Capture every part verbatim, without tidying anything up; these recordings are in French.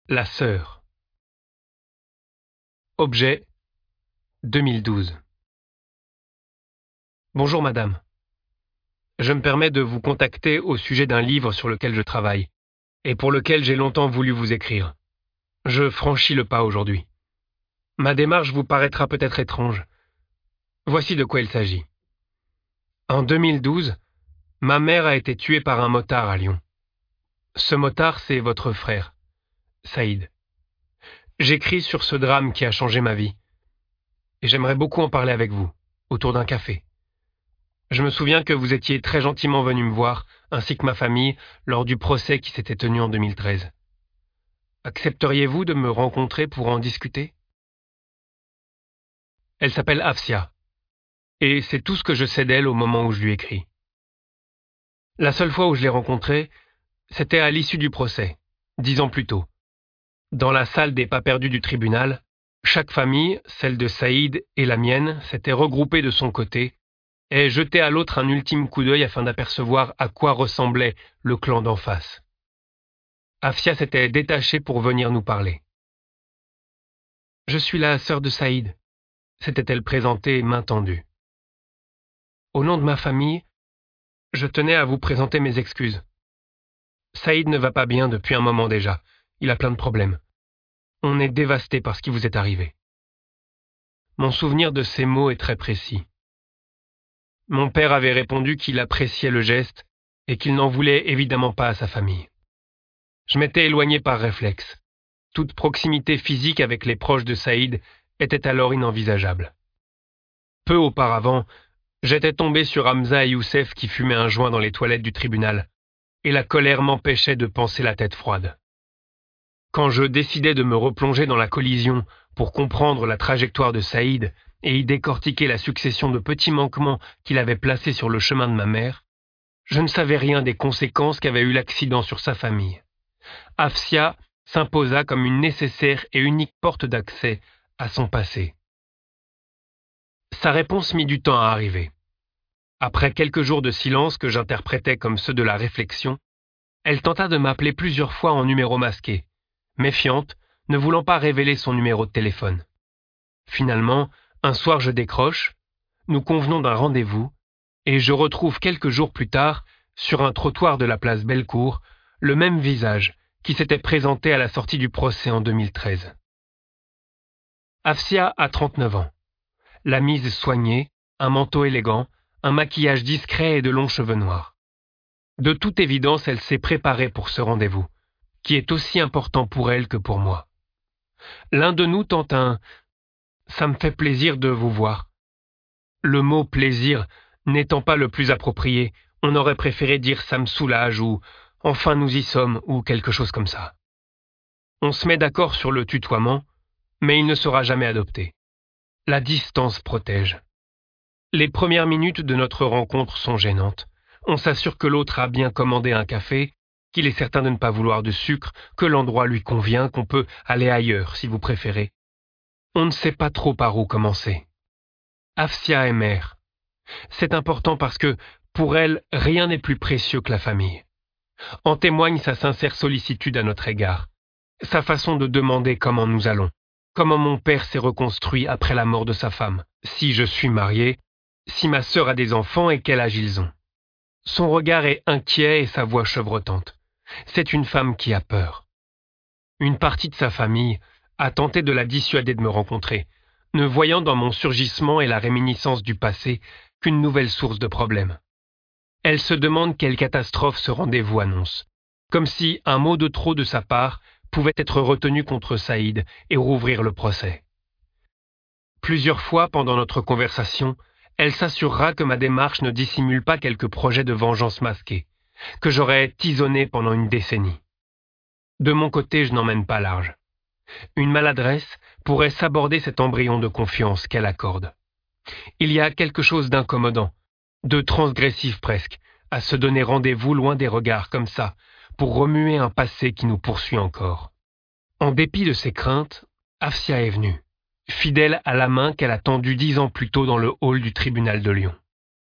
La sœur. Objet deux mille douze. Bonjour madame. Je me permets de vous contacter au sujet d'un livre sur lequel je travaille, et pour lequel j'ai longtemps voulu vous écrire. Je franchis le pas aujourd'hui. Ma démarche vous paraîtra peut-être étrange. Voici de quoi il s'agit. En deux mille douze, ma mère a été tuée par un motard à Lyon. Ce motard, c'est votre frère, Saïd. J'écris sur ce drame qui a changé ma vie. Et j'aimerais beaucoup en parler avec vous, autour d'un café. Je me souviens que vous étiez très gentiment venu me voir, ainsi que ma famille, lors du procès qui s'était tenu en deux mille treize. Accepteriez-vous de me rencontrer pour en discuter? Elle s'appelle Afsia, et c'est tout ce que je sais d'elle au moment où je lui écris. La seule fois où je l'ai rencontrée, c'était à l'issue du procès, dix ans plus tôt. Dans la salle des pas perdus du tribunal, chaque famille, celle de Saïd et la mienne, s'était regroupée de son côté et jetait à l'autre un ultime coup d'œil afin d'apercevoir à quoi ressemblait le clan d'en face. Afsia s'était détachée pour venir nous parler. « Je suis la sœur de Saïd », s'était-elle présentée main tendue. Au nom de ma famille, je tenais à vous présenter mes excuses. Saïd ne va pas bien depuis un moment déjà. Il a plein de problèmes. On est dévasté par ce qui vous est arrivé. Mon souvenir de ces mots est très précis. Mon père avait répondu qu'il appréciait le geste et qu'il n'en voulait évidemment pas à sa famille. Je m'étais éloigné par réflexe. Toute proximité physique avec les proches de Saïd était alors inenvisageable. Peu auparavant, j'étais tombé sur Hamza et Youssef qui fumaient un joint dans les toilettes du tribunal, et la colère m'empêchait de penser la tête froide. Quand je décidai de me replonger dans la collision pour comprendre la trajectoire de Saïd et y décortiquer la succession de petits manquements qu'il avait placés sur le chemin de ma mère, je ne savais rien des conséquences qu'avait eu l'accident sur sa famille. Afsia s'imposa comme une nécessaire et unique porte d'accès à son passé. Sa réponse mit du temps à arriver. Après quelques jours de silence que j'interprétais comme ceux de la réflexion, elle tenta de m'appeler plusieurs fois en numéro masqué, méfiante, ne voulant pas révéler son numéro de téléphone. Finalement, un soir je décroche, nous convenons d'un rendez-vous, et je retrouve quelques jours plus tard, sur un trottoir de la place Bellecour, le même visage qui s'était présenté à la sortie du procès en deux mille treize. Afsia a trente-neuf ans. La mise soignée, un manteau élégant, un maquillage discret et de longs cheveux noirs. De toute évidence, elle s'est préparée pour ce rendez-vous, qui est aussi important pour elle que pour moi. L'un de nous tente un « ça me fait plaisir de vous voir ». Le mot « plaisir » n'étant pas le plus approprié, on aurait préféré dire « ça me soulage » ou « enfin nous y sommes » ou quelque chose comme ça. On se met d'accord sur le tutoiement, mais il ne sera jamais adopté. La distance protège. Les premières minutes de notre rencontre sont gênantes. On s'assure que l'autre a bien commandé un café, qu'il est certain de ne pas vouloir de sucre, que l'endroit lui convient, qu'on peut aller ailleurs si vous préférez. On ne sait pas trop par où commencer. Afsia est mère. C'est important parce que, pour elle, rien n'est plus précieux que la famille. En témoigne sa sincère sollicitude à notre égard, sa façon de demander comment nous allons, comment mon père s'est reconstruit après la mort de sa femme, si je suis marié, si ma sœur a des enfants et quel âge ils ont. Son regard est inquiet et sa voix chevrotante. C'est une femme qui a peur. Une partie de sa famille a tenté de la dissuader de me rencontrer, ne voyant dans mon surgissement et la réminiscence du passé qu'une nouvelle source de problèmes. Elle se demande quelle catastrophe ce rendez-vous annonce, comme si un mot de trop de sa part pouvait être retenu contre Saïd et rouvrir le procès. Plusieurs fois pendant notre conversation, elle s'assurera que ma démarche ne dissimule pas quelques projets de vengeance masqués, que j'aurais tisonné pendant une décennie. De mon côté, je n'emmène pas large. Une maladresse pourrait s'aborder cet embryon de confiance qu'elle accorde. Il y a quelque chose d'incommodant, de transgressif presque, à se donner rendez-vous loin des regards comme ça, pour remuer un passé qui nous poursuit encore. En dépit de ses craintes, Afsia est venue, fidèle à la main qu'elle a tendue dix ans plus tôt dans le hall du tribunal de Lyon.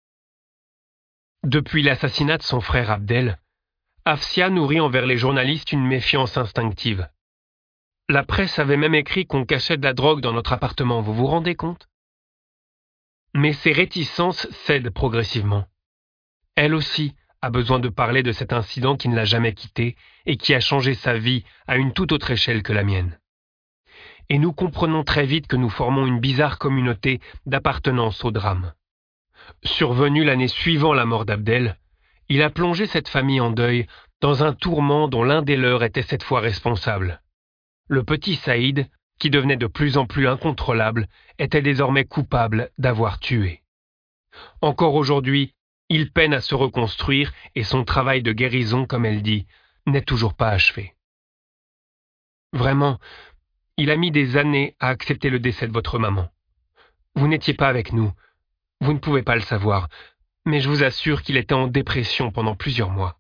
Depuis l'assassinat de son frère Abdel, Afsia nourrit envers les journalistes une méfiance instinctive. La presse avait même écrit qu'on cachait de la drogue dans notre appartement, vous vous rendez compte? Mais ses réticences cèdent progressivement. Elle aussi a besoin de parler de cet incident qui ne l'a jamais quittée et qui a changé sa vie à une toute autre échelle que la mienne. Et nous comprenons très vite que nous formons une bizarre communauté d'appartenance au drame. Survenu l'année suivant la mort d'Abdel, il a plongé cette famille en deuil dans un tourment dont l'un des leurs était cette fois responsable. Le petit Saïd, qui devenait de plus en plus incontrôlable, était désormais coupable d'avoir tué. Encore aujourd'hui, il peine à se reconstruire et son travail de guérison, comme elle dit, n'est toujours pas achevé. Vraiment, il a mis des années à accepter le décès de votre maman. Vous n'étiez pas avec nous, vous ne pouvez pas le savoir, mais je vous assure qu'il était en dépression pendant plusieurs mois.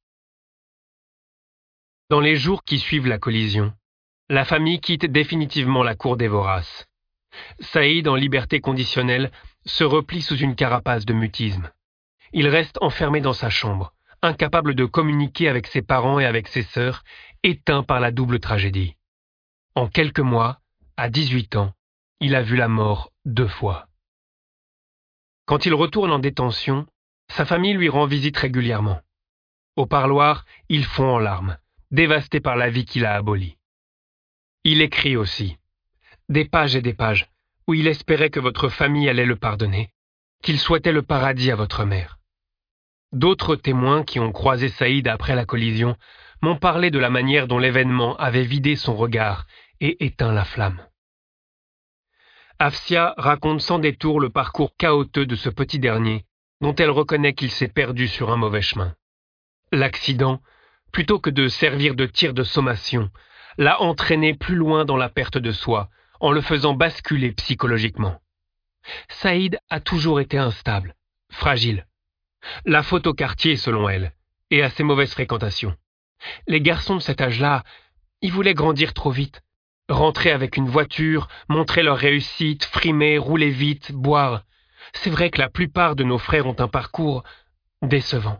Dans les jours qui suivent la collision, la famille quitte définitivement la cour des Voraces. Saïd, en liberté conditionnelle, se replie sous une carapace de mutisme. Il reste enfermé dans sa chambre, incapable de communiquer avec ses parents et avec ses sœurs, éteint par la double tragédie. En quelques mois, à dix-huit ans, il a vu la mort deux fois. Quand il retourne en détention, sa famille lui rend visite régulièrement. Au parloir, il fond en larmes, dévasté par la vie qu'il a abolie. Il écrit aussi, des pages et des pages, où il espérait que votre famille allait le pardonner, qu'il souhaitait le paradis à votre mère. D'autres témoins qui ont croisé Saïd après la collision m'ont parlé de la manière dont l'événement avait vidé son regard et éteint la flamme. Afsia raconte sans détour le parcours chaotique de ce petit dernier, dont elle reconnaît qu'il s'est perdu sur un mauvais chemin. L'accident, plutôt que de servir de tir de sommation, l'a entraîné plus loin dans la perte de soi, en le faisant basculer psychologiquement. Saïd a toujours été instable, fragile. La faute au quartier, selon elle, et à ses mauvaises fréquentations. Les garçons de cet âge-là, ils voulaient grandir trop vite. Rentrer avec une voiture, montrer leur réussite, frimer, rouler vite, boire. C'est vrai que la plupart de nos frères ont un parcours décevant.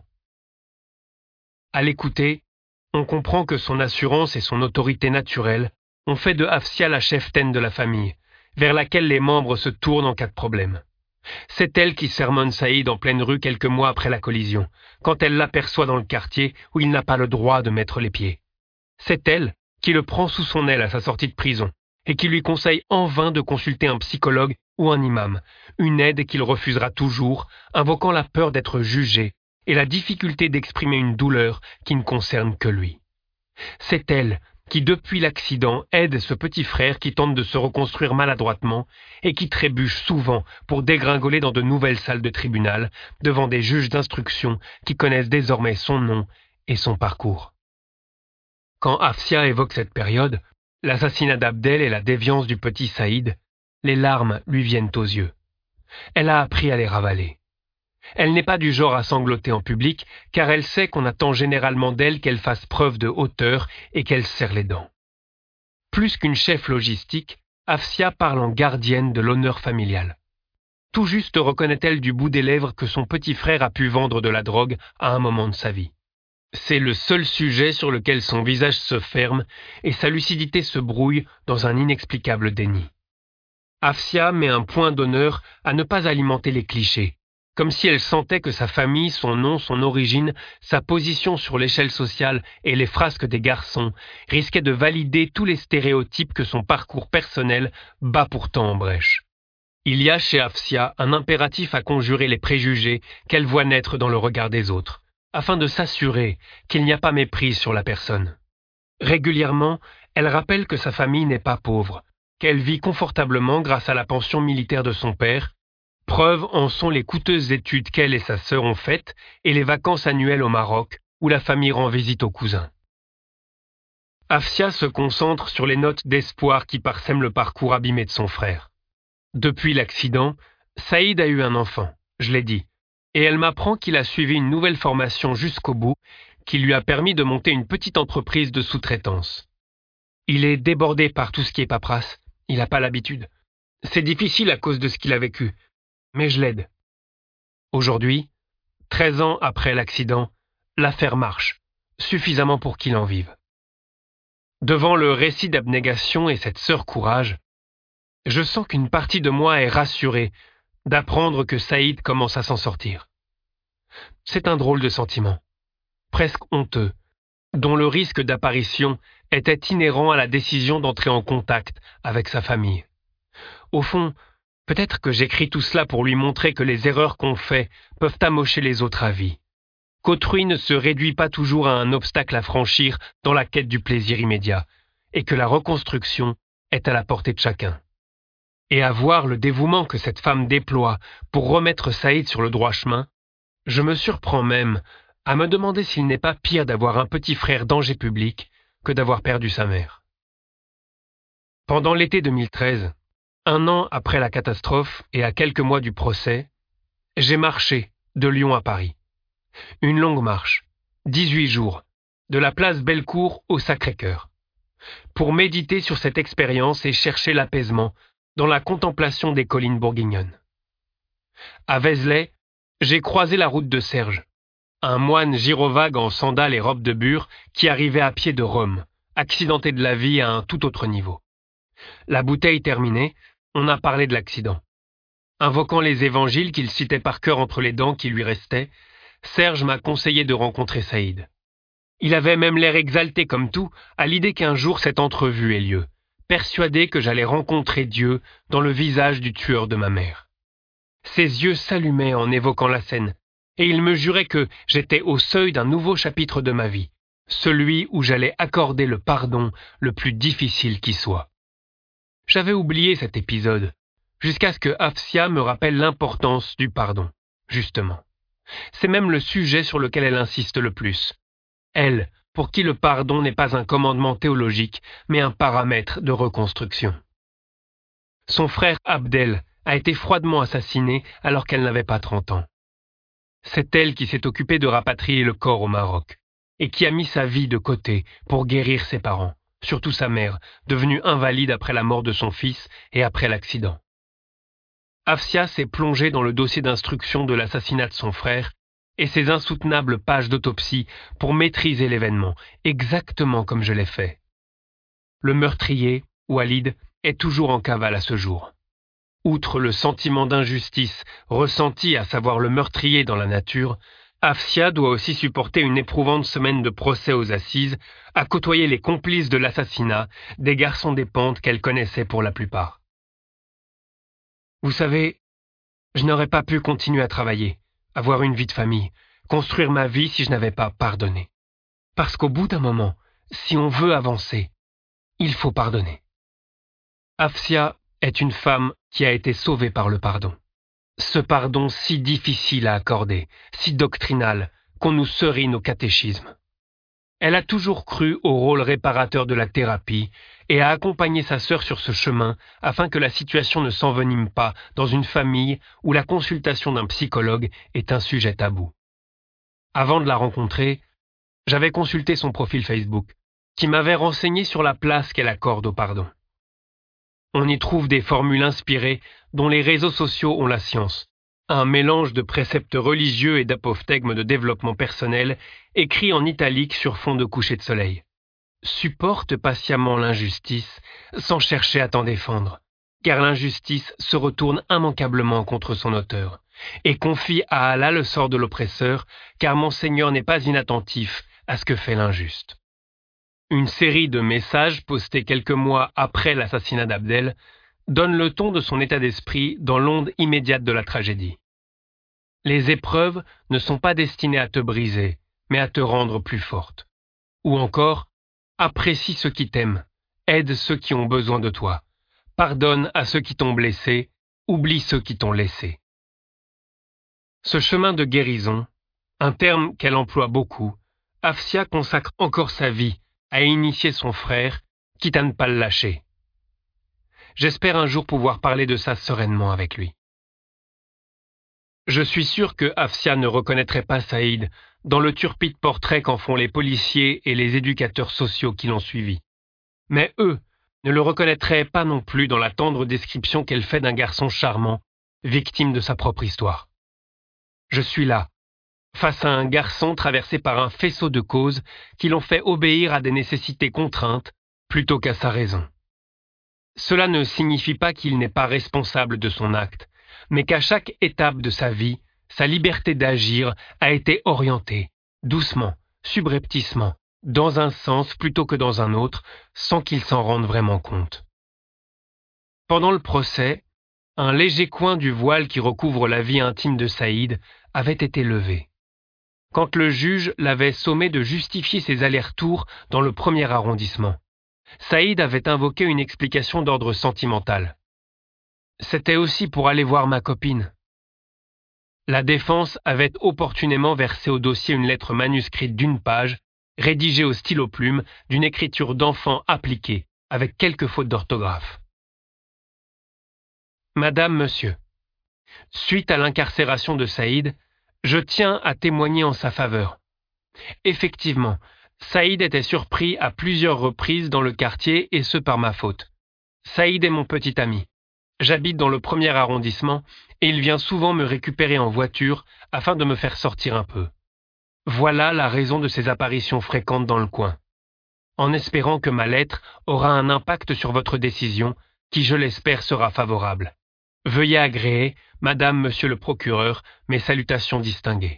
À l'écouter, on comprend que son assurance et son autorité naturelle ont fait de Afsia la cheftaine de la famille, vers laquelle les membres se tournent en cas de problème. C'est elle qui sermonne Saïd en pleine rue quelques mois après la collision, quand elle l'aperçoit dans le quartier où il n'a pas le droit de mettre les pieds. C'est elle qui le prend sous son aile à sa sortie de prison et qui lui conseille en vain de consulter un psychologue ou un imam, une aide qu'il refusera toujours, invoquant la peur d'être jugé et la difficulté d'exprimer une douleur qui ne concerne que lui. C'est elle qui, depuis l'accident, aide ce petit frère qui tente de se reconstruire maladroitement et qui trébuche souvent pour dégringoler dans de nouvelles salles de tribunal devant des juges d'instruction qui connaissent désormais son nom et son parcours. Quand Afsia évoque cette période, l'assassinat d'Abdel et la déviance du petit Saïd, les larmes lui viennent aux yeux. Elle a appris à les ravaler. Elle n'est pas du genre à sangloter en public, car elle sait qu'on attend généralement d'elle qu'elle fasse preuve de hauteur et qu'elle serre les dents. Plus qu'une chef logistique, Afsia parle en gardienne de l'honneur familial. Tout juste reconnaît-elle du bout des lèvres que son petit frère a pu vendre de la drogue à un moment de sa vie. C'est le seul sujet sur lequel son visage se ferme et sa lucidité se brouille dans un inexplicable déni. Afsia met un point d'honneur à ne pas alimenter les clichés, comme si elle sentait que sa famille, son nom, son origine, sa position sur l'échelle sociale et les frasques des garçons risquaient de valider tous les stéréotypes que son parcours personnel bat pourtant en brèche. Il y a chez Afsia un impératif à conjurer les préjugés qu'elle voit naître dans le regard des autres, afin de s'assurer qu'il n'y a pas méprise sur la personne. Régulièrement, elle rappelle que sa famille n'est pas pauvre, qu'elle vit confortablement grâce à la pension militaire de son père. Preuve en sont les coûteuses études qu'elle et sa sœur ont faites et les vacances annuelles au Maroc où la famille rend visite aux cousins. Afsia se concentre sur les notes d'espoir qui parsèment le parcours abîmé de son frère. Depuis l'accident, Saïd a eu un enfant, je l'ai dit, et elle m'apprend qu'il a suivi une nouvelle formation jusqu'au bout qui lui a permis de monter une petite entreprise de sous-traitance. Il est débordé par tout ce qui est paperasse, il n'a pas l'habitude. C'est difficile à cause de ce qu'il a vécu. Mais je l'aide. Aujourd'hui, treize ans après l'accident, l'affaire marche, suffisamment pour qu'il en vive. Devant le récit d'abnégation et cette sœur courage, je sens qu'une partie de moi est rassurée d'apprendre que Saïd commence à s'en sortir. C'est un drôle de sentiment, presque honteux, dont le risque d'apparition était inhérent à la décision d'entrer en contact avec sa famille. Au fond, peut-être que j'écris tout cela pour lui montrer que les erreurs qu'on fait peuvent amocher les autres à vie, qu'autrui ne se réduit pas toujours à un obstacle à franchir dans la quête du plaisir immédiat, et que la reconstruction est à la portée de chacun. Et à voir le dévouement que cette femme déploie pour remettre Saïd sur le droit chemin, je me surprends même à me demander s'il n'est pas pire d'avoir un petit frère danger public que d'avoir perdu sa mère. Pendant l'été deux mille treize, un an après la catastrophe et à quelques mois du procès, j'ai marché de Lyon à Paris. Une longue marche, dix-huit jours, de la place Bellecour au Sacré-Cœur, pour méditer sur cette expérience et chercher l'apaisement dans la contemplation des collines bourguignonnes. À Vézelay, j'ai croisé la route de Serge, un moine gyrovague en sandales et robe de bure qui arrivait à pied de Rome, accidenté de la vie à un tout autre niveau. La bouteille terminée, on a parlé de l'accident. Invoquant les évangiles qu'il citait par cœur entre les dents qui lui restaient, Serge m'a conseillé de rencontrer Saïd. Il avait même l'air exalté comme tout à l'idée qu'un jour cette entrevue ait lieu, persuadé que j'allais rencontrer Dieu dans le visage du tueur de ma mère. Ses yeux s'allumaient en évoquant la scène, et il me jurait que j'étais au seuil d'un nouveau chapitre de ma vie, celui où j'allais accorder le pardon le plus difficile qui soit. J'avais oublié cet épisode, jusqu'à ce que Afsia me rappelle l'importance du pardon, justement. C'est même le sujet sur lequel elle insiste le plus. Elle, pour qui le pardon n'est pas un commandement théologique, mais un paramètre de reconstruction. Son frère Abdel a été froidement assassiné alors qu'elle n'avait pas trente ans. C'est elle qui s'est occupée de rapatrier le corps au Maroc, et qui a mis sa vie de côté pour guérir ses parents, surtout sa mère, devenue invalide après la mort de son fils et après l'accident. Afsia s'est plongée dans le dossier d'instruction de l'assassinat de son frère et ses insoutenables pages d'autopsie pour maîtriser l'événement, exactement comme je l'ai fait. Le meurtrier, Walid, est toujours en cavale à ce jour. Outre le sentiment d'injustice ressenti à savoir le meurtrier dans la nature, Afsia doit aussi supporter une éprouvante semaine de procès aux assises, à côtoyer les complices de l'assassinat des garçons des pentes qu'elle connaissait pour la plupart. Vous savez, je n'aurais pas pu continuer à travailler, avoir une vie de famille, construire ma vie si je n'avais pas pardonné. Parce qu'au bout d'un moment, si on veut avancer, il faut pardonner. Afsia est une femme qui a été sauvée par le pardon. Ce pardon si difficile à accorder, si doctrinal, qu'on nous serine au catéchisme. Elle a toujours cru au rôle réparateur de la thérapie et a accompagné sa sœur sur ce chemin afin que la situation ne s'envenime pas dans une famille où la consultation d'un psychologue est un sujet tabou. Avant de la rencontrer, j'avais consulté son profil Facebook, qui m'avait renseigné sur la place qu'elle accorde au pardon. On y trouve des formules inspirées dont les réseaux sociaux ont la science. Un mélange de préceptes religieux et d'apophthegmes de développement personnel écrits en italique sur fond de coucher de soleil. Supporte patiemment l'injustice sans chercher à t'en défendre, car l'injustice se retourne immanquablement contre son auteur, et confie à Allah le sort de l'oppresseur, car mon Seigneur n'est pas inattentif à ce que fait l'injuste. Une série de messages postés quelques mois après l'assassinat d'Abdel donne le ton de son état d'esprit dans l'onde immédiate de la tragédie. Les épreuves ne sont pas destinées à te briser, mais à te rendre plus forte. Ou encore, apprécie ceux qui t'aiment, aide ceux qui ont besoin de toi, pardonne à ceux qui t'ont blessé, oublie ceux qui t'ont laissé. Ce chemin de guérison, un terme qu'elle emploie beaucoup, Afsia consacre encore sa vie à initier son frère, quitte à ne pas le lâcher. J'espère un jour pouvoir parler de ça sereinement avec lui. Je suis sûr que Afsia ne reconnaîtrait pas Saïd dans le turpide portrait qu'en font les policiers et les éducateurs sociaux qui l'ont suivi. Mais eux ne le reconnaîtraient pas non plus dans la tendre description qu'elle fait d'un garçon charmant, victime de sa propre histoire. Je suis là, face à un garçon traversé par un faisceau de causes qui l'ont fait obéir à des nécessités contraintes plutôt qu'à sa raison. Cela ne signifie pas qu'il n'est pas responsable de son acte, mais qu'à chaque étape de sa vie, sa liberté d'agir a été orientée, doucement, subrepticement, dans un sens plutôt que dans un autre, sans qu'il s'en rende vraiment compte. Pendant le procès, un léger coin du voile qui recouvre la vie intime de Saïd avait été levé. Quand le juge l'avait sommé de justifier ses allers-retours dans le premier arrondissement, Saïd avait invoqué une explication d'ordre sentimental. C'était aussi pour aller voir ma copine. La défense avait opportunément versé au dossier une lettre manuscrite d'une page, rédigée au stylo plume, d'une écriture d'enfant appliquée, avec quelques fautes d'orthographe. Madame, monsieur, suite à l'incarcération de Saïd, je tiens à témoigner en sa faveur. Effectivement, Saïd était surpris à plusieurs reprises dans le quartier et ce par ma faute. Saïd est mon petit ami. J'habite dans le premier arrondissement et il vient souvent me récupérer en voiture afin de me faire sortir un peu. Voilà la raison de ses apparitions fréquentes dans le coin. En espérant que ma lettre aura un impact sur votre décision, qui je l'espère sera favorable. Veuillez agréer, Madame, Monsieur le procureur, mes salutations distinguées.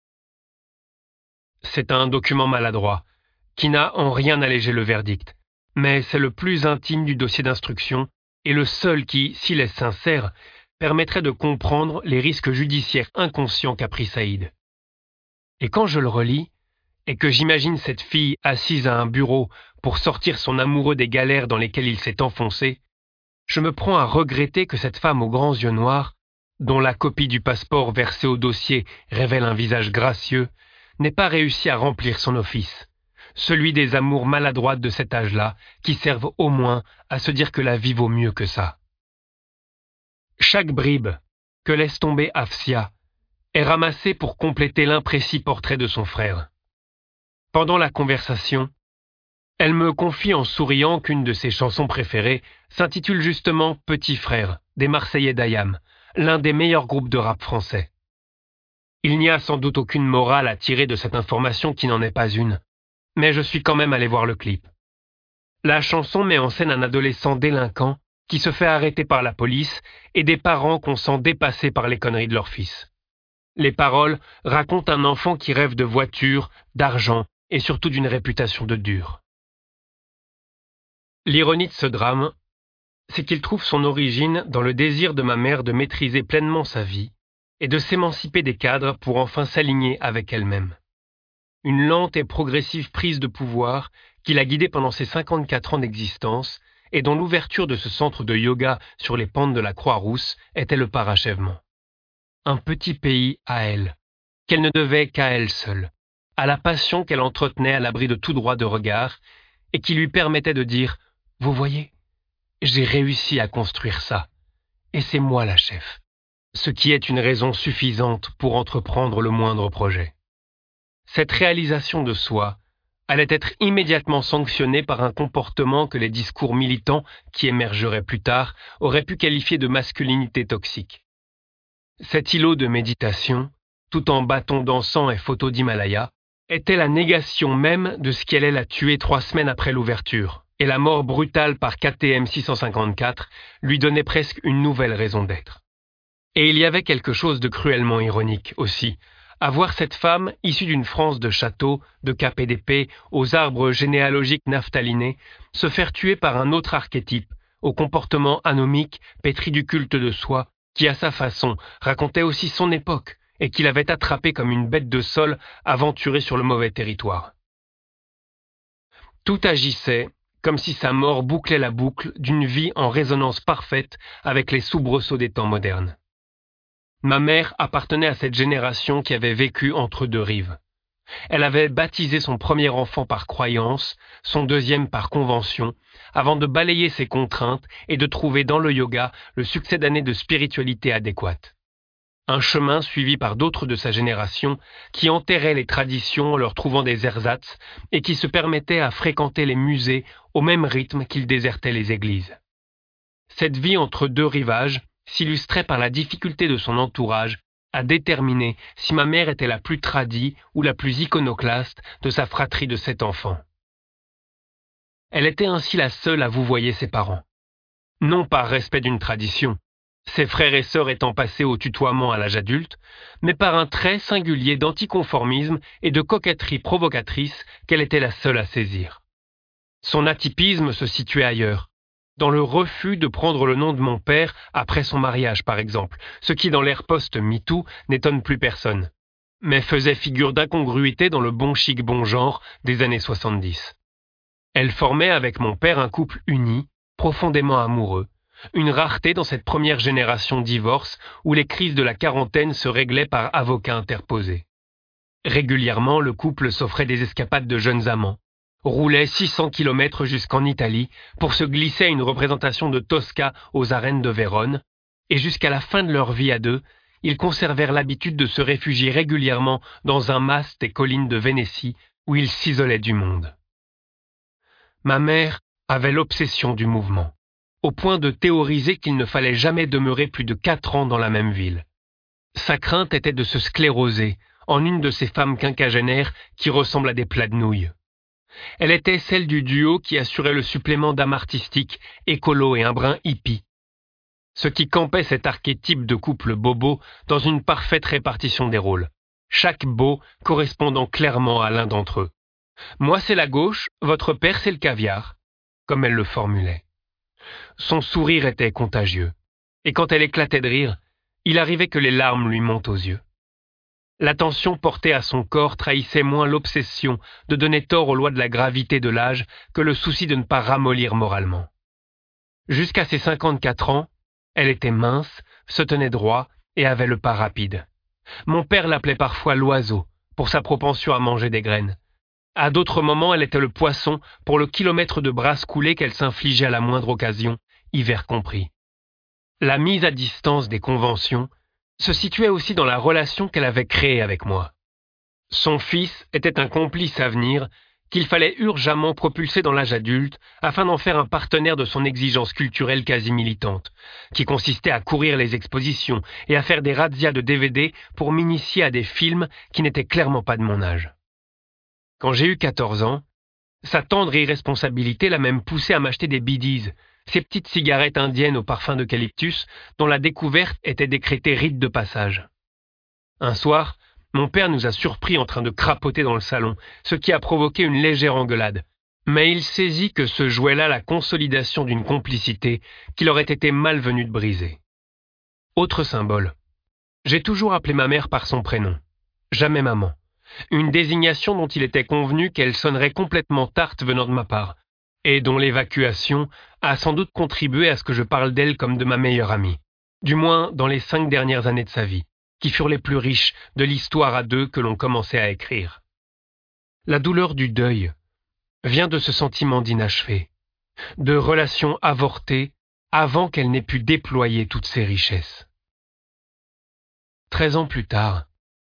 C'est un document maladroit, qui n'a en rien allégé le verdict, mais c'est le plus intime du dossier d'instruction et le seul qui, s'il est sincère, permettrait de comprendre les risques judiciaires inconscients qu'a pris Saïd. Et quand je le relis, et que j'imagine cette fille assise à un bureau pour sortir son amoureux des galères dans lesquelles il s'est enfoncé, je me prends à regretter que cette femme aux grands yeux noirs, dont la copie du passeport versé au dossier révèle un visage gracieux, n'ait pas réussi à remplir son office, celui des amours maladroites de cet âge-là, qui servent au moins à se dire que la vie vaut mieux que ça. Chaque bribe que laisse tomber Afsia est ramassée pour compléter l'imprécis portrait de son frère. Pendant la conversation, elle me confie en souriant qu'une de ses chansons préférées s'intitule justement « Petit frère » des Marseillais d'A Y A M, l'un des meilleurs groupes de rap français. Il n'y a sans doute aucune morale à tirer de cette information qui n'en est pas une, mais je suis quand même allé voir le clip. La chanson met en scène un adolescent délinquant qui se fait arrêter par la police et des parents qu'on sent dépassés par les conneries de leur fils. Les paroles racontent un enfant qui rêve de voiture, d'argent et surtout d'une réputation de dur. L'ironie de ce drame, c'est qu'il trouve son origine dans le désir de ma mère de maîtriser pleinement sa vie et de s'émanciper des cadres pour enfin s'aligner avec elle-même. Une lente et progressive prise de pouvoir qui l'a guidée pendant ses cinquante-quatre ans d'existence et dont l'ouverture de ce centre de yoga sur les pentes de la Croix-Rousse était le parachèvement. Un petit pays à elle, qu'elle ne devait qu'à elle seule, à la passion qu'elle entretenait à l'abri de tout droit de regard et qui lui permettait de dire « Vous voyez, j'ai réussi à construire ça, et c'est moi la chef », ce qui est une raison suffisante pour entreprendre le moindre projet. Cette réalisation de soi allait être immédiatement sanctionnée par un comportement que les discours militants qui émergeraient plus tard auraient pu qualifier de masculinité toxique. Cet îlot de méditation, tout en bâton d'encens et photos d'Himalaya, était la négation même de ce qui allait la tuer trois semaines après l'ouverture, et la mort brutale par K T M six cent cinquante-quatre lui donnait presque une nouvelle raison d'être. Et il y avait quelque chose de cruellement ironique aussi, à voir cette femme, issue d'une France de châteaux, de capes et d'épées, aux arbres généalogiques naphtalinés, se faire tuer par un autre archétype, au comportement anomique, pétri du culte de soi, qui à sa façon racontait aussi son époque, et qu'il avait attrapé comme une bête de sol aventurée sur le mauvais territoire. Tout agissait comme si sa mort bouclait la boucle d'une vie en résonance parfaite avec les soubresauts des temps modernes. Ma mère appartenait à cette génération qui avait vécu entre deux rives. Elle avait baptisé son premier enfant par croyance, son deuxième par convention, avant de balayer ses contraintes et de trouver dans le yoga le succédané de spiritualité adéquate. Un chemin suivi par d'autres de sa génération qui enterraient les traditions en leur trouvant des ersatz et qui se permettaient à fréquenter les musées au même rythme qu'ils désertaient les églises. Cette vie entre deux rivages s'illustrait par la difficulté de son entourage à déterminer si ma mère était la plus tradie ou la plus iconoclaste de sa fratrie de sept enfants. Elle était ainsi la seule à vouvoyer ses parents. Non par respect d'une tradition, ses frères et sœurs étant passés au tutoiement à l'âge adulte, mais par un trait singulier d'anticonformisme et de coquetterie provocatrice qu'elle était la seule à saisir. Son atypisme se situait ailleurs, dans le refus de prendre le nom de mon père après son mariage par exemple, ce qui dans l'ère post-MeToo n'étonne plus personne, mais faisait figure d'incongruité dans le bon chic bon genre des années soixante-dix. Elle formait avec mon père un couple uni, profondément amoureux, une rareté dans cette première génération divorce où les crises de la quarantaine se réglaient par avocat interposé. Régulièrement, le couple s'offrait des escapades de jeunes amants, roulait six cents kilomètres jusqu'en Italie pour se glisser à une représentation de Tosca aux arènes de Vérone, et jusqu'à la fin de leur vie à deux, ils conservèrent l'habitude de se réfugier régulièrement dans un mas des collines de Vénétie où ils s'isolaient du monde. Ma mère avait l'obsession du mouvement, au point de théoriser qu'il ne fallait jamais demeurer plus de quatre ans dans la même ville. Sa crainte était de se scléroser en une de ces femmes quinquagénaires qui ressemblent à des plats de nouilles. Elle était celle du duo qui assurait le supplément d'âme artistique, écolo et un brin hippie. Ce qui campait cet archétype de couple bobo dans une parfaite répartition des rôles, chaque beau correspondant clairement à l'un d'entre eux. Moi c'est la gauche, votre père c'est le caviar, comme elle le formulait. Son sourire était contagieux, et quand elle éclatait de rire, il arrivait que les larmes lui montent aux yeux. L'attention portée à son corps trahissait moins l'obsession de donner tort aux lois de la gravité de l'âge que le souci de ne pas ramollir moralement. Jusqu'à ses cinquante-quatre ans, elle était mince, se tenait droit et avait le pas rapide. Mon père l'appelait parfois l'oiseau, pour sa propension à manger des graines. À d'autres moments, elle était le poisson pour le kilomètre de brasse coulée qu'elle s'infligeait à la moindre occasion, hiver compris. La mise à distance des conventions se situait aussi dans la relation qu'elle avait créée avec moi. Son fils était un complice à venir qu'il fallait urgemment propulser dans l'âge adulte afin d'en faire un partenaire de son exigence culturelle quasi militante, qui consistait à courir les expositions et à faire des razzias de D V D pour m'initier à des films qui n'étaient clairement pas de mon âge. Quand j'ai eu quatorze ans, sa tendre irresponsabilité l'a même poussé à m'acheter des biddies, ces petites cigarettes indiennes au parfum d'eucalyptus dont la découverte était décrétée rite de passage. Un soir, mon père nous a surpris en train de crapoter dans le salon, ce qui a provoqué une légère engueulade. Mais il saisit que se jouait là la consolidation d'une complicité qu'il aurait été malvenu de briser. Autre symbole. J'ai toujours appelé ma mère par son prénom, jamais maman. Une désignation dont il était convenu qu'elle sonnerait complètement tarte venant de ma part, et dont l'évacuation a sans doute contribué à ce que je parle d'elle comme de ma meilleure amie, du moins dans les cinq dernières années de sa vie, qui furent les plus riches de l'histoire à deux que l'on commençait à écrire. La douleur du deuil vient de ce sentiment d'inachevé, de relations avortées avant qu'elle n'ait pu déployer toutes ses richesses. Treize ans plus tard,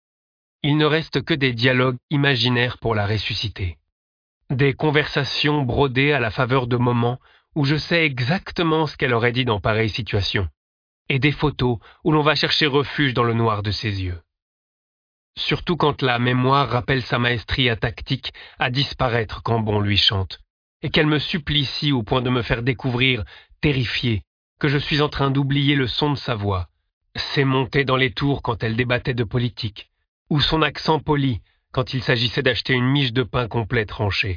il ne reste que des dialogues imaginaires pour la ressusciter. Des conversations brodées à la faveur de moments où je sais exactement ce qu'elle aurait dit dans pareille situation, et des photos où l'on va chercher refuge dans le noir de ses yeux. Surtout quand la mémoire rappelle sa maestria tactique à disparaître quand bon lui chante, et qu'elle me supplie si au point de me faire découvrir, terrifié, que je suis en train d'oublier le son de sa voix, ses montées dans les tours quand elle débattait de politique, ou son accent poli quand il s'agissait d'acheter une miche de pain complète tranchée.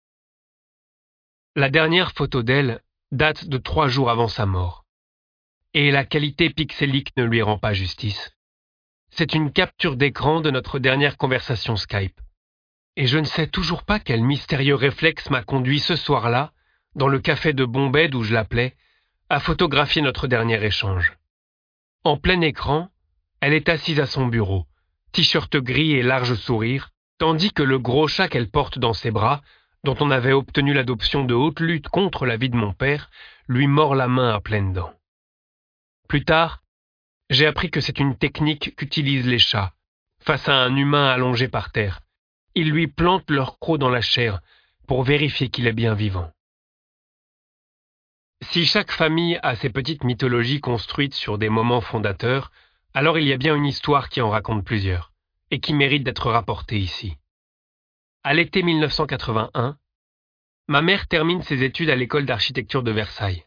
La dernière photo d'elle date de trois jours avant sa mort, et la qualité pixélique ne lui rend pas justice. C'est une capture d'écran de notre dernière conversation Skype, et je ne sais toujours pas quel mystérieux réflexe m'a conduit ce soir-là, dans le café de Bombay d'où je l'appelais, à photographier notre dernier échange. En plein écran, elle est assise à son bureau, t-shirt gris et large sourire, tandis que le gros chat qu'elle porte dans ses bras, dont on avait obtenu l'adoption de haute lutte contre la vie de mon père, lui mord la main à pleines dents. Plus tard, j'ai appris que c'est une technique qu'utilisent les chats. Face à un humain allongé par terre, ils lui plantent leur croc dans la chair pour vérifier qu'il est bien vivant. Si chaque famille a ses petites mythologies construites sur des moments fondateurs, alors il y a bien une histoire qui en raconte plusieurs, et qui mérite d'être rapportée ici. À l'été mille neuf cent quatre-vingt-un, Ma mère termine ses études à l'école d'architecture de Versailles.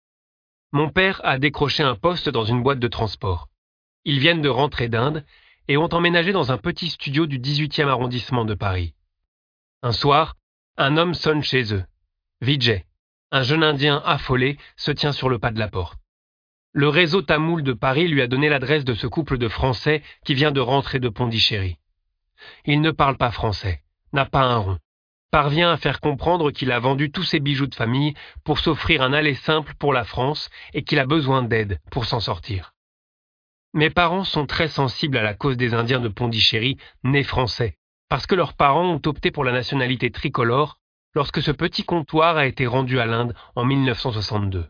Mon père a décroché un poste dans une boîte de transport. Ils viennent de rentrer d'Inde et ont emménagé dans un petit studio du dix-huitième arrondissement de Paris. Un soir, un homme sonne chez eux. Vijay, un jeune Indien affolé, se tient sur le pas de la porte. Le réseau tamoul de Paris lui a donné l'adresse de ce couple de Français qui vient de rentrer de Pondichéry. Il ne parle pas français, n'a pas un rond, parvient à faire comprendre qu'il a vendu tous ses bijoux de famille pour s'offrir un aller simple pour la France et qu'il a besoin d'aide pour s'en sortir. Mes parents sont très sensibles à la cause des Indiens de Pondichéry, nés français, parce que leurs parents ont opté pour la nationalité tricolore lorsque ce petit comptoir a été rendu à l'Inde en mille neuf cent soixante-deux.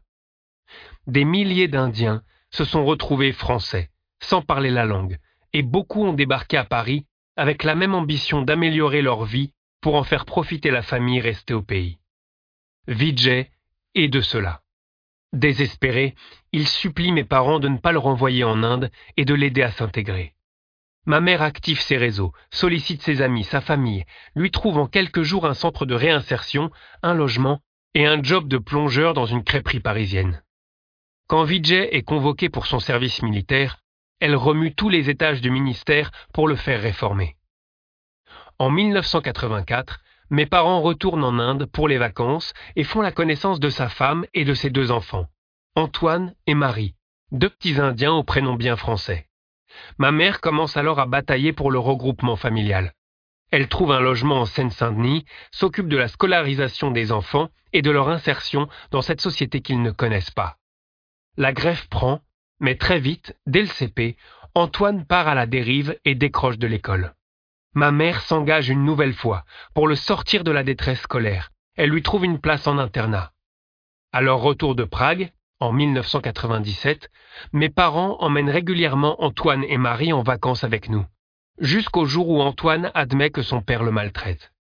Des milliers d'Indiens se sont retrouvés français, sans parler la langue, et beaucoup ont débarqué à Paris avec la même ambition d'améliorer leur vie pour en faire profiter la famille restée au pays. Vijay est de cela. Désespéré, il supplie mes parents de ne pas le renvoyer en Inde et de l'aider à s'intégrer. Ma mère active ses réseaux, sollicite ses amis, sa famille, lui trouve en quelques jours un centre de réinsertion, un logement et un job de plongeur dans une crêperie parisienne. Quand Vijay est convoqué pour son service militaire, elle remue tous les étages du ministère pour le faire réformer. En mille neuf cent quatre-vingt-quatre, mes parents retournent en Inde pour les vacances et font la connaissance de sa femme et de ses deux enfants, Antoine et Marie, deux petits Indiens au prénom bien français. Ma mère commence alors à batailler pour le regroupement familial. Elle trouve un logement en Seine-Saint-Denis, s'occupe de la scolarisation des enfants et de leur insertion dans cette société qu'ils ne connaissent pas. La grève prend, mais très vite, dès le C P, Antoine part à la dérive et décroche de l'école. Ma mère s'engage une nouvelle fois pour le sortir de la détresse scolaire. Elle lui trouve une place en internat. À leur retour de Prague, en mille neuf cent quatre-vingt-dix-sept, mes parents emmènent régulièrement Antoine et Marie en vacances avec nous, jusqu'au jour où Antoine admet que son père le maltraite.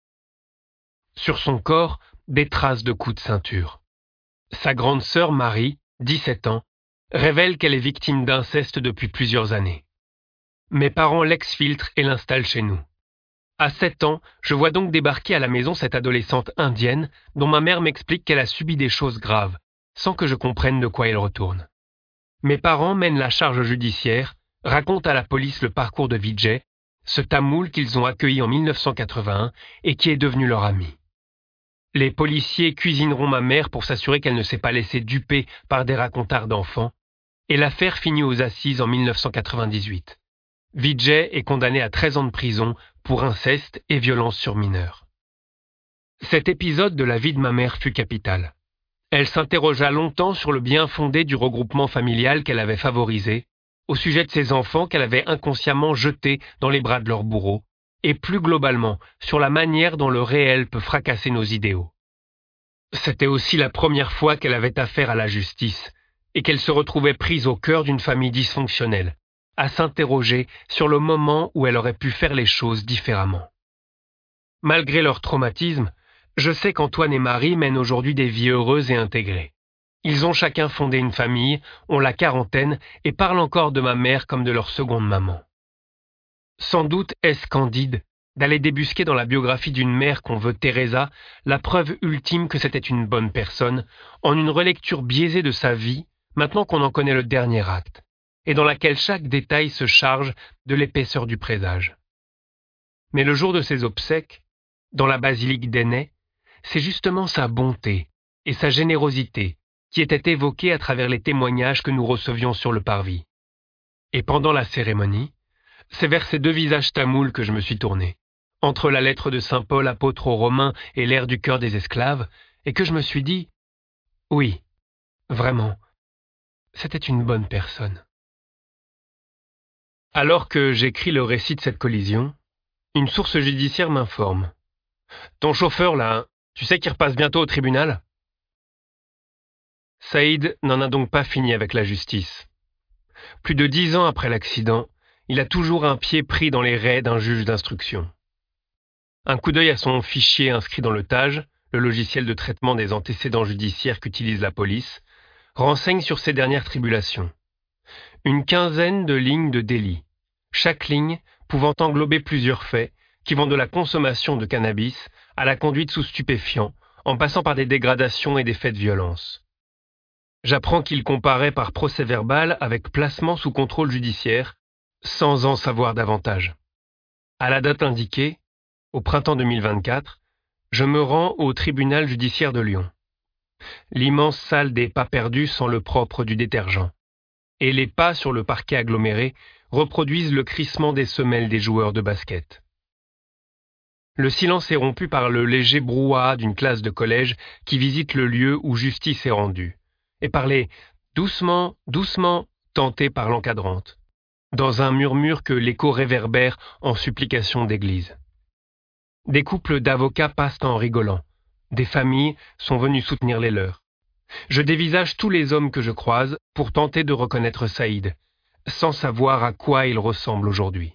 Sur son corps, des traces de coups de ceinture. Sa grande sœur Marie, dix-sept ans, révèle qu'elle est victime d'inceste depuis plusieurs années. Mes parents l'exfiltrent et l'installent chez nous. À sept ans, je vois donc débarquer à la maison cette adolescente indienne dont ma mère m'explique qu'elle a subi des choses graves, sans que je comprenne de quoi elle retourne. Mes parents mènent la charge judiciaire, racontent à la police le parcours de Vijay, ce tamoul qu'ils ont accueilli en mille neuf cent quatre-vingt-un et qui est devenu leur ami. Les policiers cuisineront ma mère pour s'assurer qu'elle ne s'est pas laissée duper par des racontards d'enfants, et l'affaire finit aux assises en mille neuf cent quatre-vingt-dix-huit. Vijay est condamné à treize ans de prison pour inceste et violence sur mineurs. Cet épisode de la vie de ma mère fut capital. Elle s'interrogea longtemps sur le bien fondé du regroupement familial qu'elle avait favorisé, au sujet de ses enfants qu'elle avait inconsciemment jetés dans les bras de leurs bourreaux, et plus globalement sur la manière dont le réel peut fracasser nos idéaux. C'était aussi la première fois qu'elle avait affaire à la justice, et qu'elle se retrouvait prise au cœur d'une famille dysfonctionnelle, à s'interroger sur le moment où elle aurait pu faire les choses différemment. Malgré leur traumatisme, je sais qu'Antoine et Marie mènent aujourd'hui des vies heureuses et intégrées. Ils ont chacun fondé une famille, ont la quarantaine et parlent encore de ma mère comme de leur seconde maman. Sans doute est-ce candide d'aller débusquer dans la biographie d'une mère qu'on veut Teresa la preuve ultime que c'était une bonne personne, en une relecture biaisée de sa vie, maintenant qu'on en connaît le dernier acte, et dans laquelle chaque détail se charge de l'épaisseur du présage. Mais le jour de ses obsèques, dans la basilique d'Ainay, c'est justement sa bonté et sa générosité qui étaient évoquées à travers les témoignages que nous recevions sur le parvis. Et pendant la cérémonie, c'est vers ces deux visages tamouls que je me suis tourné, entre la lettre de saint Paul apôtre aux Romains et l'air du cœur des esclaves, et que je me suis dit « Oui, vraiment, c'était une bonne personne. » Alors que j'écris le récit de cette collision, une source judiciaire m'informe. « Ton chauffeur, là, tu sais qu'il repasse bientôt au tribunal ?» Saïd n'en a donc pas fini avec la justice. Plus de dix ans après l'accident, il a toujours un pied pris dans les raies d'un juge d'instruction. Un coup d'œil à son fichier inscrit dans le T A J, le logiciel de traitement des antécédents judiciaires qu'utilise la police, renseigne sur ses dernières tribulations. Une quinzaine de lignes de délits, chaque ligne pouvant englober plusieurs faits qui vont de la consommation de cannabis à la conduite sous stupéfiants, en passant par des dégradations et des faits de violence. J'apprends qu'il comparaît par procès-verbal avec placement sous contrôle judiciaire, sans en savoir davantage. À la date indiquée, au printemps deux mille vingt-quatre, je me rends au tribunal judiciaire de Lyon. L'immense salle des pas perdus sent le propre du détergent. Et les pas sur le parquet aggloméré reproduisent le crissement des semelles des joueurs de basket. Le silence est rompu par le léger brouhaha d'une classe de collège qui visite le lieu où justice est rendue, et par les « doucement, doucement » tentés par l'encadrante, dans un murmure que l'écho réverbère en supplication d'église. Des couples d'avocats passent en rigolant, des familles sont venues soutenir les leurs. Je dévisage tous les hommes que je croise pour tenter de reconnaître Saïd, sans savoir à quoi il ressemble aujourd'hui.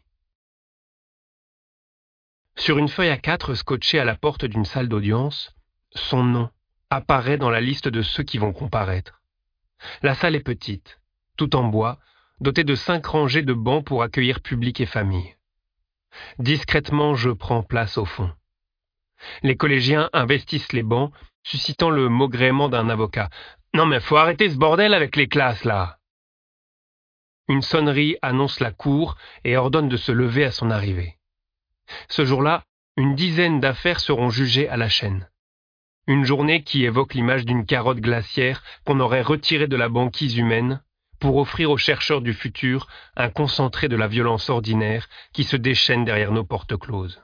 Sur une feuille A quatre scotchée à la porte d'une salle d'audience, son nom apparaît dans la liste de ceux qui vont comparaître. La salle est petite, tout en bois, dotée de cinq rangées de bancs pour accueillir public et famille. Discrètement, je prends place au fond. Les collégiens investissent les bancs, suscitant le maugrément d'un avocat. « Non mais faut arrêter ce bordel avec les classes, là !» Une sonnerie annonce la cour et ordonne de se lever à son arrivée. Ce jour-là, une dizaine d'affaires seront jugées à la chaîne. Une journée qui évoque l'image d'une carotte glaciaire qu'on aurait retirée de la banquise humaine pour offrir aux chercheurs du futur un concentré de la violence ordinaire qui se déchaîne derrière nos portes closes.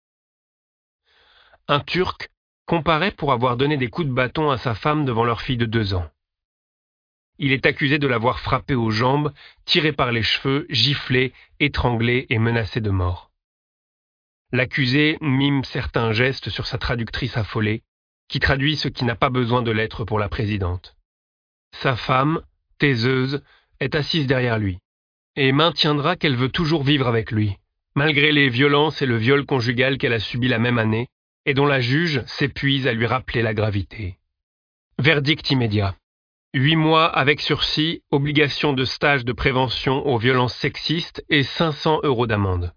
Un Turc comparaît pour avoir donné des coups de bâton à sa femme devant leur fille de deux ans. Il est accusé de l'avoir frappée aux jambes, tiré par les cheveux, giflé, étranglé et menacé de mort. L'accusé mime certains gestes sur sa traductrice affolée, qui traduit ce qui n'a pas besoin de l'être pour la présidente. Sa femme, taiseuse, est assise derrière lui, et maintiendra qu'elle veut toujours vivre avec lui, malgré les violences et le viol conjugal qu'elle a subi la même année, et dont la juge s'épuise à lui rappeler la gravité. Verdict immédiat. Huit mois avec sursis, obligation de stage de prévention aux violences sexistes et cinq cents euros d'amende.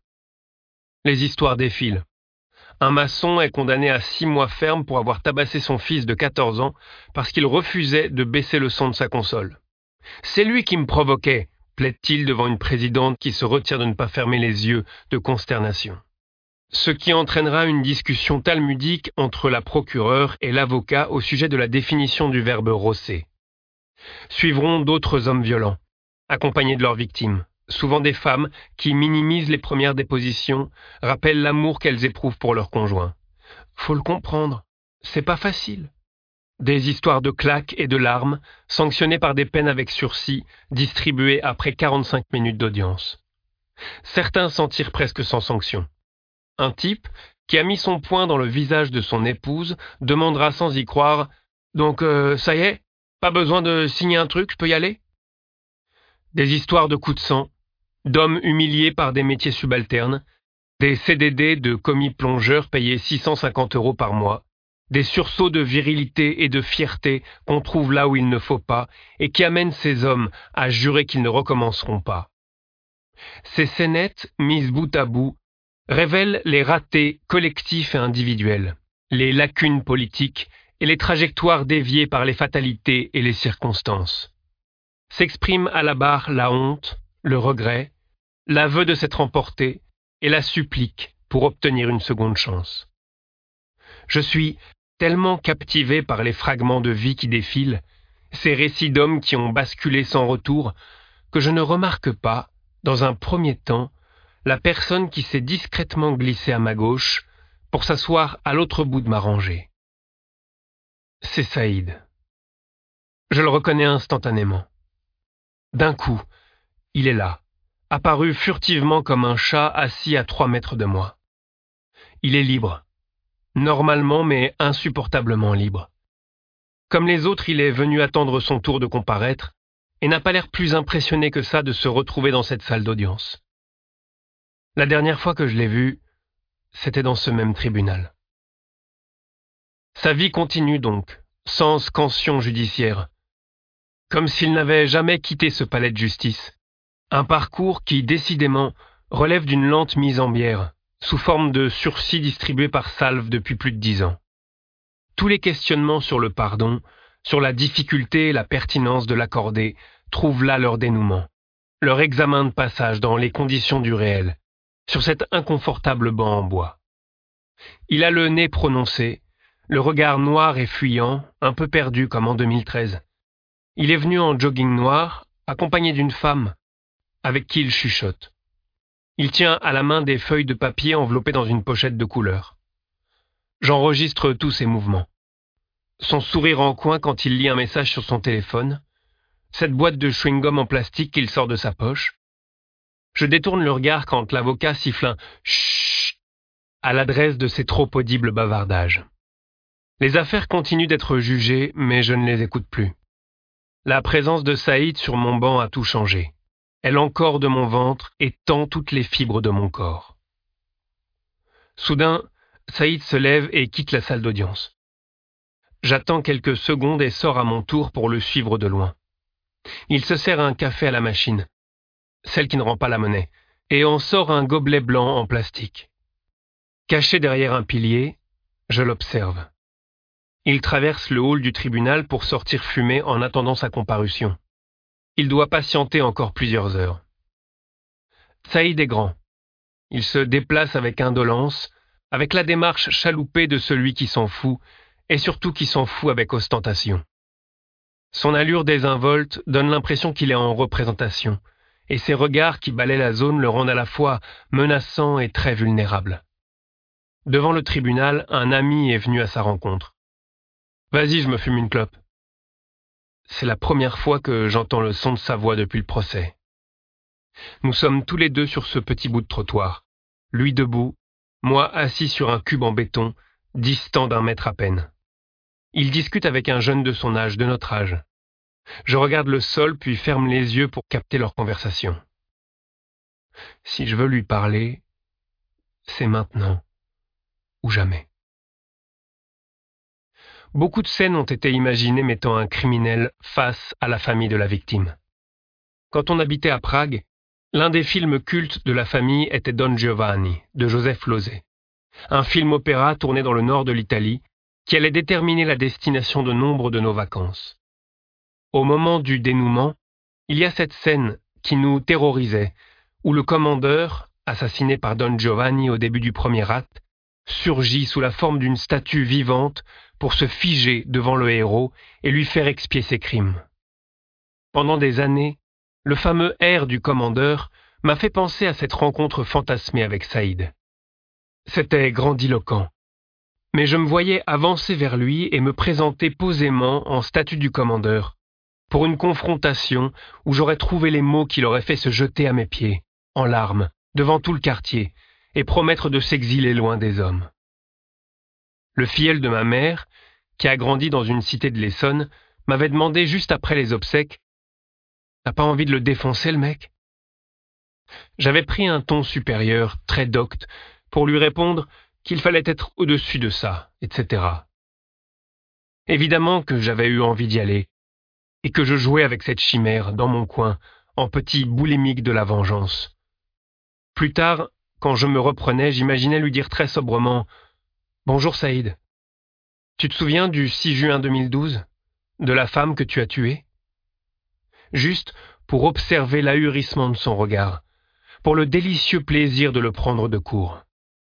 Les histoires défilent. Un maçon est condamné à six mois ferme pour avoir tabassé son fils de quatorze ans parce qu'il refusait de baisser le son de sa console. « C'est lui qui me provoquait », plaide-t-il devant une présidente qui se retire de ne pas fermer les yeux de consternation. Ce qui entraînera une discussion talmudique entre la procureure et l'avocat au sujet de la définition du verbe « rosser ». Suivront d'autres hommes violents, accompagnés de leurs victimes, souvent des femmes qui minimisent les premières dépositions, rappellent l'amour qu'elles éprouvent pour leur conjoint. Faut le comprendre, c'est pas facile. Des histoires de claques et de larmes, sanctionnées par des peines avec sursis, distribuées après quarante-cinq minutes d'audience. Certains s'en tirent presque sans sanction. Un type, qui a mis son poing dans le visage de son épouse, demandera sans y croire « Donc, euh, ça y est, pas besoin de signer un truc, je peux y aller ?» Des histoires de coups de sang, d'hommes humiliés par des métiers subalternes, des C D D de commis plongeurs payés six cent cinquante euros par mois, des sursauts de virilité et de fierté qu'on trouve là où il ne faut pas et qui amènent ces hommes à jurer qu'ils ne recommenceront pas. Ces scénettes, mises bout à bout, révèlent les ratés collectifs et individuels, les lacunes politiques et les trajectoires déviées par les fatalités et les circonstances. S'expriment à la barre la honte, le regret, l'aveu de s'être emporté et la supplique pour obtenir une seconde chance. Je suis tellement captivé par les fragments de vie qui défilent, ces récits d'hommes qui ont basculé sans retour, que je ne remarque pas, dans un premier temps, la personne qui s'est discrètement glissée à ma gauche pour s'asseoir à l'autre bout de ma rangée. C'est Saïd. Je le reconnais instantanément. D'un coup, il est là, apparu furtivement comme un chat assis à trois mètres de moi. Il est libre. Normalement mais insupportablement libre. Comme les autres, il est venu attendre son tour de comparaître et n'a pas l'air plus impressionné que ça de se retrouver dans cette salle d'audience. La dernière fois que je l'ai vu, c'était dans ce même tribunal. Sa vie continue donc, sans scansion judiciaire, comme s'il n'avait jamais quitté ce palais de justice. Un parcours qui, décidément, relève d'une lente mise en bière, sous forme de sursis distribué par salve depuis plus de dix ans. Tous les questionnements sur le pardon, sur la difficulté et la pertinence de l'accorder, trouvent là leur dénouement, leur examen de passage dans les conditions du réel, sur cet inconfortable banc en bois. Il a le nez prononcé, le regard noir et fuyant, un peu perdu comme en deux mille treize. Il est venu en jogging noir, accompagné d'une femme, avec qui il chuchote. Il tient à la main des feuilles de papier enveloppées dans une pochette de couleur. J'enregistre tous ses mouvements. Son sourire en coin quand il lit un message sur son téléphone, cette boîte de chewing-gum en plastique qu'il sort de sa poche. Je détourne le regard quand l'avocat siffle un « chut » à l'adresse de ses trop audibles bavardages. Les affaires continuent d'être jugées, mais je ne les écoute plus. La présence de Saïd sur mon banc a tout changé. Elle encorde mon ventre et tend toutes les fibres de mon corps. Soudain, Saïd se lève et quitte la salle d'audience. J'attends quelques secondes et sors à mon tour pour le suivre de loin. Il se sert un café à la machine, celle qui ne rend pas la monnaie, et en sort un gobelet blanc en plastique. Caché derrière un pilier, je l'observe. Il traverse le hall du tribunal pour sortir fumer en attendant sa comparution. Il doit patienter encore plusieurs heures. Saïd est grand. Il se déplace avec indolence, avec la démarche chaloupée de celui qui s'en fout, et surtout qui s'en fout avec ostentation. Son allure désinvolte donne l'impression qu'il est en représentation, et ses regards qui balaient la zone le rendent à la fois menaçant et très vulnérable. Devant le tribunal, un ami est venu à sa rencontre. « Vas-y, je me fume une clope. » C'est la première fois que j'entends le son de sa voix depuis le procès. Nous sommes tous les deux sur ce petit bout de trottoir, lui debout, moi assis sur un cube en béton, distant d'un mètre à peine. Il discute avec un jeune de son âge, de notre âge. Je regarde le sol puis ferme les yeux pour capter leur conversation. Si je veux lui parler, c'est maintenant ou jamais. Beaucoup de scènes ont été imaginées mettant un criminel face à la famille de la victime. Quand on habitait à Prague, l'un des films cultes de la famille était Don Giovanni, de Joseph Losey, un film opéra tourné dans le nord de l'Italie qui allait déterminer la destination de nombre de nos vacances. Au moment du dénouement, il y a cette scène qui nous terrorisait, où le commandeur, assassiné par Don Giovanni au début du premier acte, surgit sous la forme d'une statue vivante pour se figer devant le héros et lui faire expier ses crimes. Pendant des années, le fameux air du commandeur m'a fait penser à cette rencontre fantasmée avec Saïd. C'était grandiloquent, mais je me voyais avancer vers lui et me présenter posément en statue du commandeur, pour une confrontation où j'aurais trouvé les mots qui l'auraient fait se jeter à mes pieds, en larmes, devant tout le quartier, et promettre de s'exiler loin des hommes. Le filleul de ma mère, qui a grandi dans une cité de l'Essonne, m'avait demandé juste après les obsèques « T'as pas envie de le défoncer, le mec ?» J'avais pris un ton supérieur, très docte, pour lui répondre qu'il fallait être au-dessus de ça, et cetera. Évidemment que j'avais eu envie d'y aller, et que je jouais avec cette chimère dans mon coin, en petit boulimique de la vengeance. Plus tard, quand je me reprenais, j'imaginais lui dire très sobrement « Bonjour Saïd, tu te souviens du six juin deux mille douze, de la femme que tu as tuée ?» Juste pour observer l'ahurissement de son regard, pour le délicieux plaisir de le prendre de court.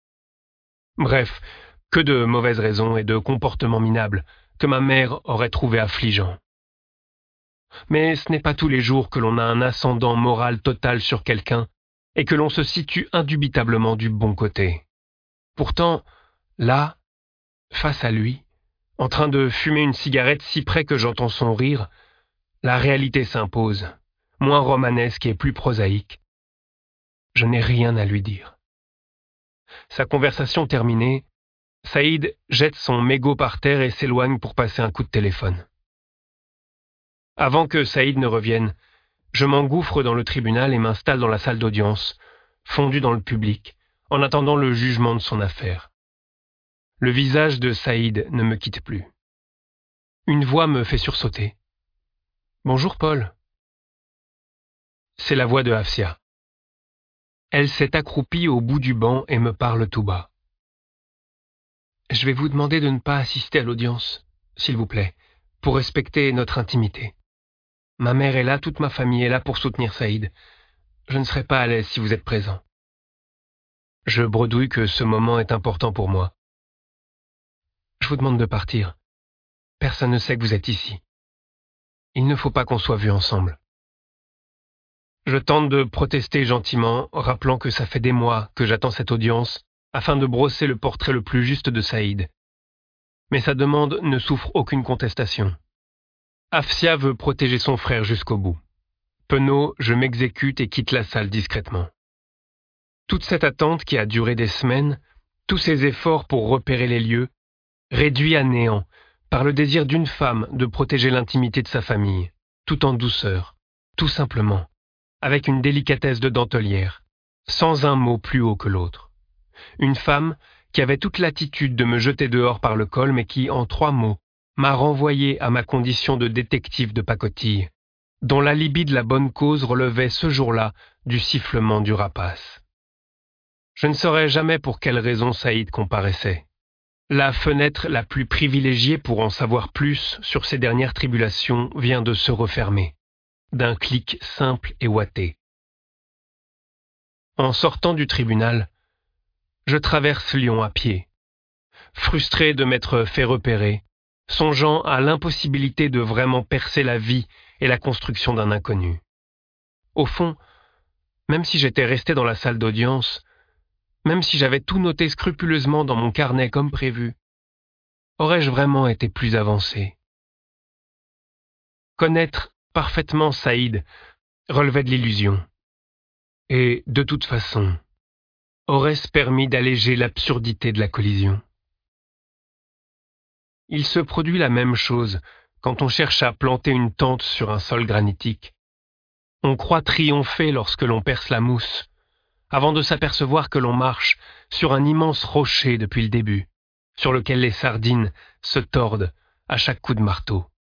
Bref, que de mauvaises raisons et de comportements minables que ma mère aurait trouvé affligeants. Mais ce n'est pas tous les jours que l'on a un ascendant moral total sur quelqu'un et que l'on se situe indubitablement du bon côté. Pourtant, là, face à lui, en train de fumer une cigarette si près que j'entends son rire, la réalité s'impose, moins romanesque et plus prosaïque. Je n'ai rien à lui dire. Sa conversation terminée, Saïd jette son mégot par terre et s'éloigne pour passer un coup de téléphone. Avant que Saïd ne revienne, je m'engouffre dans le tribunal et m'installe dans la salle d'audience, fondu dans le public, en attendant le jugement de son affaire. Le visage de Saïd ne me quitte plus. Une voix me fait sursauter. « Bonjour Paul. » C'est la voix de Afsia. Elle s'est accroupie au bout du banc et me parle tout bas. Je vais vous demander de ne pas assister à l'audience, s'il vous plaît, pour respecter notre intimité. Ma mère est là, toute ma famille est là pour soutenir Saïd. Je ne serai pas à l'aise si vous êtes présent. Je bredouille que ce moment est important pour moi. Je vous demande de partir. Personne ne sait que vous êtes ici. Il ne faut pas qu'on soit vus ensemble. Je tente de protester gentiment, rappelant que ça fait des mois que j'attends cette audience, afin de brosser le portrait le plus juste de Saïd. Mais sa demande ne souffre aucune contestation. Afsia veut protéger son frère jusqu'au bout. Penaud, je m'exécute et quitte la salle discrètement. Toute cette attente qui a duré des semaines, tous ces efforts pour repérer les lieux, réduits à néant par le désir d'une femme de protéger l'intimité de sa famille, tout en douceur, tout simplement, avec une délicatesse de dentelière, sans un mot plus haut que l'autre. Une femme qui avait toute l'attitude de me jeter dehors par le col, mais qui, en trois mots, m'a renvoyé à ma condition de détective de pacotille, dont l'alibi de la bonne cause relevait ce jour-là du sifflement du rapace. Je ne saurais jamais pour quelle raison Saïd comparaissait. La fenêtre la plus privilégiée pour en savoir plus sur ses dernières tribulations vient de se refermer, d'un clic simple et ouaté. En sortant du tribunal, je traverse Lyon à pied, frustré de m'être fait repérer, songeant à l'impossibilité de vraiment percer la vie et la construction d'un inconnu. Au fond, même si j'étais resté dans la salle d'audience, même si j'avais tout noté scrupuleusement dans mon carnet comme prévu, aurais-je vraiment été plus avancé? Connaître parfaitement Saïd relevait de l'illusion. Et, de toute façon, aurait-ce permis d'alléger l'absurdité de la collision? Il se produit la même chose quand on cherche à planter une tente sur un sol granitique. On croit triompher lorsque l'on perce la mousse, avant de s'apercevoir que l'on marche sur un immense rocher depuis le début, sur lequel les sardines se tordent à chaque coup de marteau.